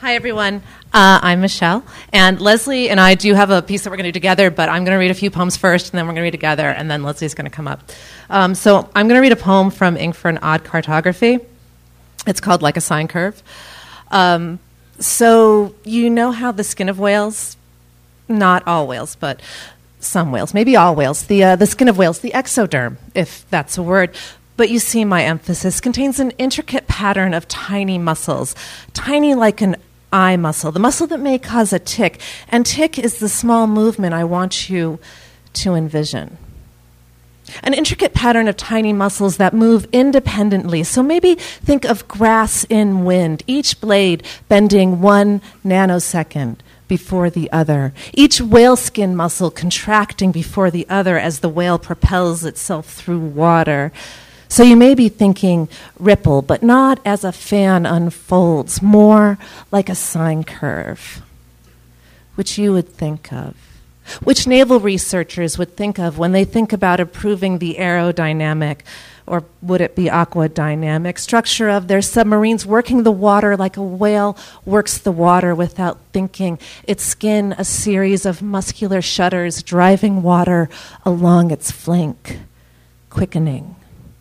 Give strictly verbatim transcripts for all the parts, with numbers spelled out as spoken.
Hi, everyone. Uh, I'm Michelle, and Leslie and I do have a piece that we're going to do together, but I'm going to read a few poems first, and then we're going to read together, and then Leslie's going to come up. Um, so I'm going to read a poem from Ink for an Odd Cartography. It's called Like a Sine Curve. Um, so you know how the skin of whales, not all whales, but some whales, maybe all whales, the, uh, the skin of whales, the exoderm, if that's a word, but you see my emphasis, contains an intricate pattern of tiny muscles, tiny like an eye muscle, the muscle that may cause a tic. And tic is the small movement I want you to envision. An intricate pattern of tiny muscles that move independently. So maybe think of grass in wind, each blade bending one nanosecond before the other, each whaleskin muscle contracting before the other as the whale propels itself through water. So you may be thinking ripple, but not as a fan unfolds, more like a sine curve, which you would think of, which naval researchers would think of when they think about improving the aerodynamic, or would it be aquadynamic, structure of their submarines, working the water like a whale works the water without thinking, its skin a series of muscular shutters driving water along its flank, quickening.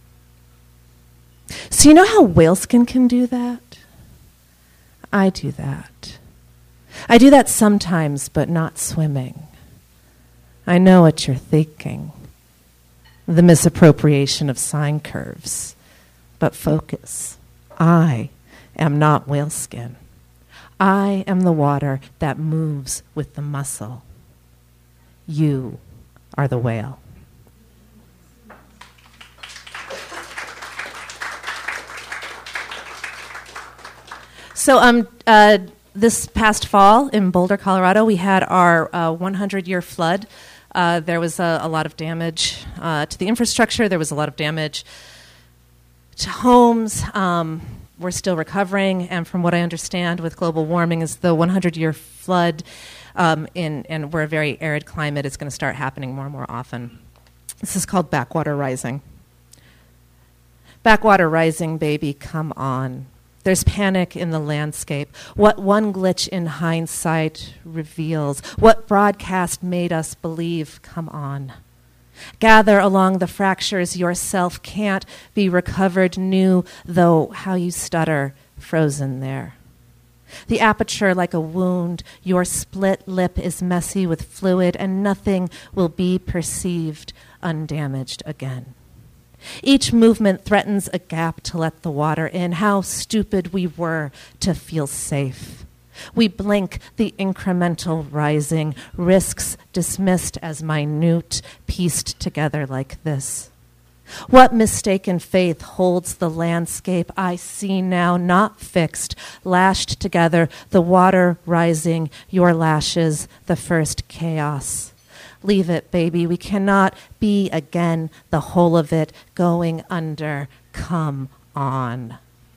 So you know how whaleskin can do that? I do that. I do that sometimes, but not swimming. I know what you're thinking. The misappropriation of sine curves. But focus. I am not whaleskin. I am the water that moves with the muscle. You are the whale. So um, uh, this past fall in Boulder, Colorado, we had our uh, hundred-year flood. Uh, there was a, a lot of damage uh, to the infrastructure. There was a lot of damage to homes. Um, we're still recovering, and from what I understand with global warming is the hundred-year flood, um, in, and we're a very arid climate, is going to start happening more and more often. This is called backwater rising. Backwater rising, baby, come on. There's panic in the landscape. What one glitch in hindsight reveals. What broadcast made us believe, come on. Gather along the fractures yourself can't be recovered new, though how you stutter, frozen there. The aperture like a wound, your split lip is messy with fluid, and nothing will be perceived undamaged again. Each movement threatens a gap to let the water in. How stupid we were to feel safe. We blink the incremental rising, risks dismissed as minute, pieced together like this. What mistaken faith holds the landscape I see now, not fixed, lashed together, the water rising, your lashes, the first chaos. Leave it, baby. We cannot be again the whole of it going under. Come on.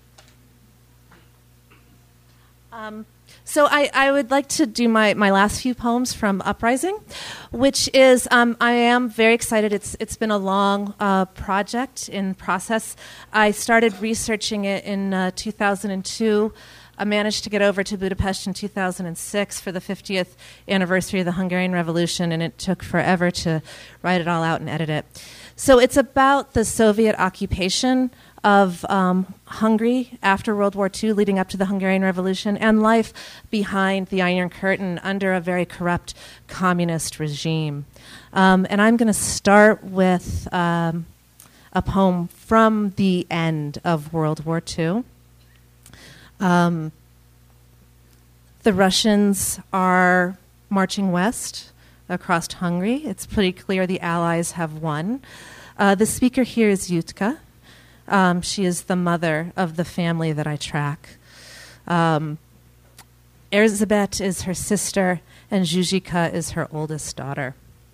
Um, so I, I would like to do my, my last few poems from Uprising, which is, um, I am very excited. It's It's been a long uh, project in process. I started researching it in uh, two thousand two. I managed to get over to Budapest in two thousand six for the fiftieth anniversary of the Hungarian Revolution, and it took forever to write it all out and edit it. So it's about the Soviet occupation of um, Hungary after World War Two, leading up to the Hungarian Revolution, and life behind the Iron Curtain under a very corrupt communist regime. Um, and I'm going to start with um, a poem from the end of World War Two. Um, the Russians are marching west across Hungary. It's pretty clear the Allies have won. Uh, the speaker here is Jutka. Um, she is the mother of the family that I track. Um, Erzsébet is her sister, and Zsuzsika is her oldest daughter.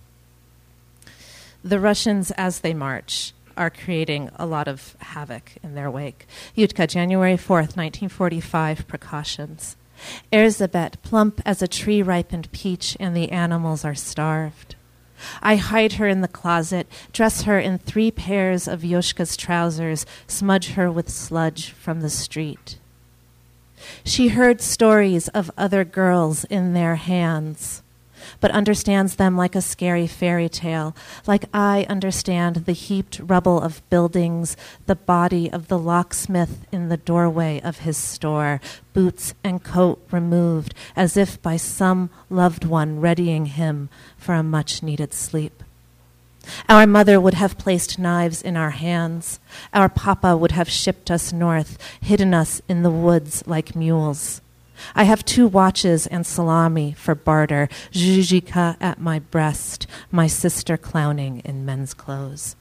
The Russians, as they march, are creating a lot of havoc in their wake. Jutka, January fourth, nineteen forty-five, precautions. Erzsébet, plump as a tree-ripened peach, and the animals are starved. I hide her in the closet, dress her in three pairs of Yoshka's trousers, smudge her with sludge from the street. She heard stories of other girls in their hands, but understands them like a scary fairy tale, like I understand the heaped rubble of buildings, the body of the locksmith in the doorway of his store, boots and coat removed, as if by some loved one readying him for a much-needed sleep. Our mother would have placed knives in our hands. Our papa would have shipped us north, hidden us in the woods like mules. I have two watches and salami for barter, Zhuzhika at my breast, my sister clowning in men's clothes.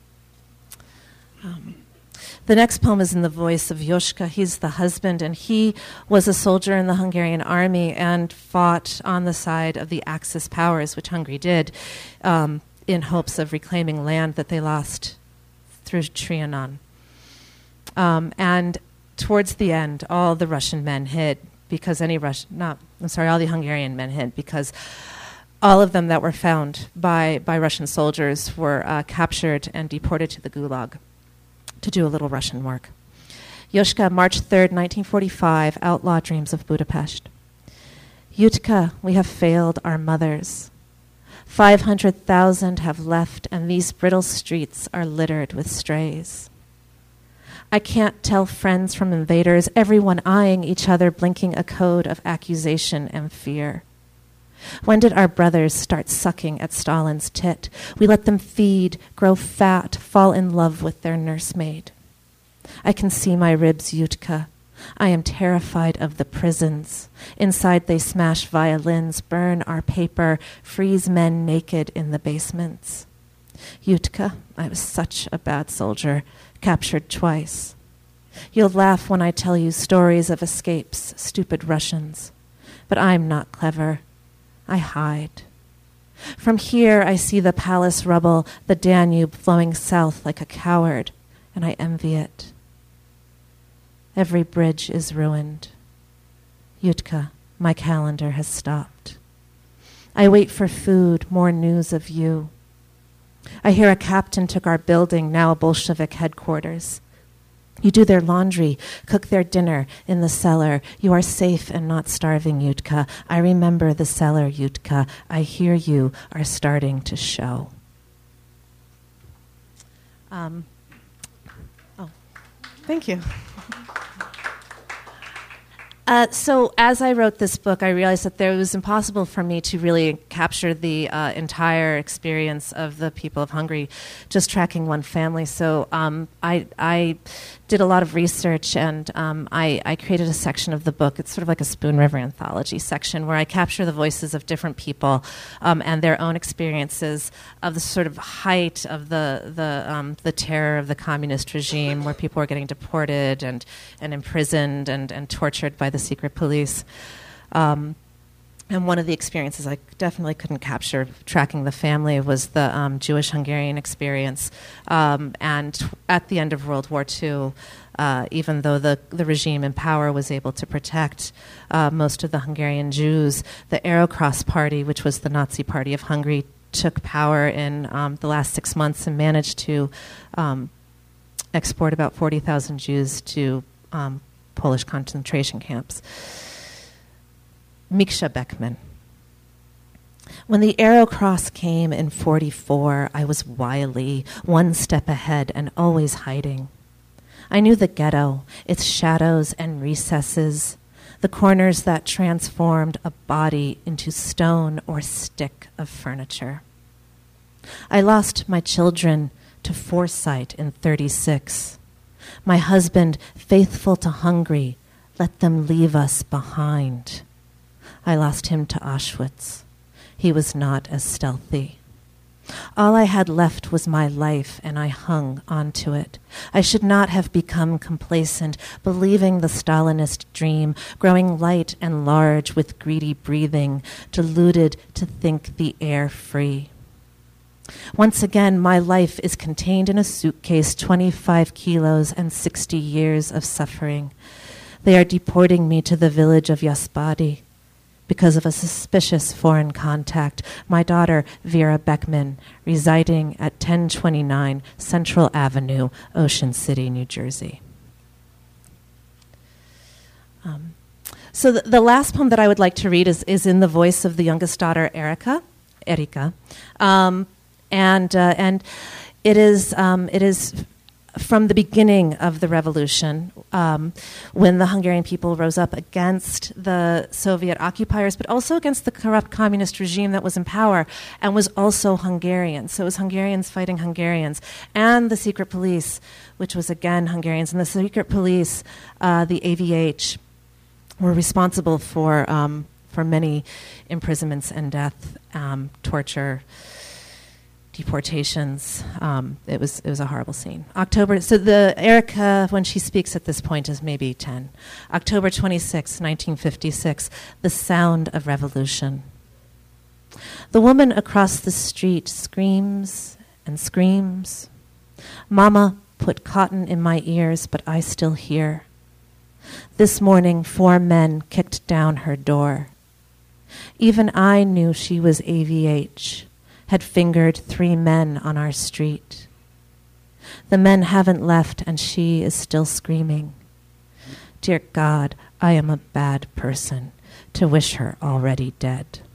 Um, the next poem is in the voice of Joschka. He's the husband, and he was a soldier in the Hungarian army and fought on the side of the Axis powers, which Hungary did, um, in hopes of reclaiming land that they lost through Trianon. Um, and towards the end, all the Russian men hid because any Russian, not, I'm sorry, all the Hungarian men hid because all of them that were found by, by Russian soldiers were uh, captured and deported to the Gulag to do a little Russian work. Joschka, March third, nineteen forty-five, Outlaw Dreams of Budapest. Jutka, we have failed our mothers. Five hundred thousand have left, and these brittle streets are littered with strays. I can't tell friends from invaders, everyone eyeing each other, blinking a code of accusation and fear. When did our brothers start sucking at Stalin's tit? We let them feed, grow fat, fall in love with their nursemaid. I can see my ribs, Jutka. I am terrified of the prisons. Inside they smash violins, burn our paper, freeze men naked in the basements. Jutka, I was such a bad soldier, captured twice. You'll laugh when I tell you stories of escapes, stupid Russians. But I'm not clever. I hide. From here I see the palace rubble, the Danube flowing south like a coward, and I envy it. Every bridge is ruined. Jutka, my calendar has stopped. I wait for food, more news of you. I hear a captain took our building, now a Bolshevik headquarters. You do their laundry, cook their dinner in the cellar. You are safe and not starving, Jutka. I remember the cellar, Jutka. I hear you are starting to show. Um, oh, thank you. Uh, so as I wrote this book, I realized that there was impossible for me to really capture the uh, entire experience of the people of Hungary, just tracking one family. So um, I, I did a lot of research, and um, I, I created a section of the book. It's sort of like a Spoon River anthology section where I capture the voices of different people um, and their own experiences of the sort of height of the the um, the terror of the communist regime, where people were getting deported and and imprisoned and and tortured by the secret police. Um, and one of the experiences I definitely couldn't capture tracking the family was the um, Jewish-Hungarian experience. Um, and t- at the end of World War Two, uh, even though the, the regime in power was able to protect uh, most of the Hungarian Jews, the Aerocross Party, which was the Nazi Party of Hungary, took power in um, the last six months and managed to um, export about forty thousand Jews to um, Polish concentration camps. Miksha Beckman. When the Aerocross came in forty-four, I was wily, one step ahead and always hiding. I knew the ghetto, its shadows and recesses, the corners that transformed a body into stone or stick of furniture. I lost my children to foresight in thirty-six. My husband, faithful to Hungary, let them leave us behind. I lost him to Auschwitz. He was not as stealthy. All I had left was my life, and I hung onto it. I should not have become complacent, believing the Stalinist dream, growing light and large with greedy breathing, deluded to think the air free. Once again, my life is contained in a suitcase, twenty-five kilos and sixty years of suffering. They are deporting me to the village of Yaspadi because of a suspicious foreign contact, my daughter, Vera Beckman, residing at ten twenty-nine Central Avenue, Ocean City, New Jersey. Um, so the, the last poem that I would like to read is, is in the voice of the youngest daughter, Erica. Erika. Um, and uh, and it is um, it is from the beginning of the revolution, um, when the Hungarian people rose up against the Soviet occupiers, but also against the corrupt communist regime that was in power and was also Hungarian. So it was Hungarians fighting Hungarians. And the secret police, which was again Hungarians. And the secret police, uh, the A V H, were responsible for, um, for many imprisonments and death, um, torture, deportations. Um, it was it was a horrible scene. October. So the Erica, when she speaks at this point, is maybe ten. October twenty-sixth, nineteen fifty-six. The sound of revolution. The woman across the street screams and screams. Mama put cotton in my ears, but I still hear. This morning, four men kicked down her door. Even I knew she was A V H. Had fingered three men on our street. The men haven't left and she is still screaming. Dear God, I am a bad person to wish her already dead.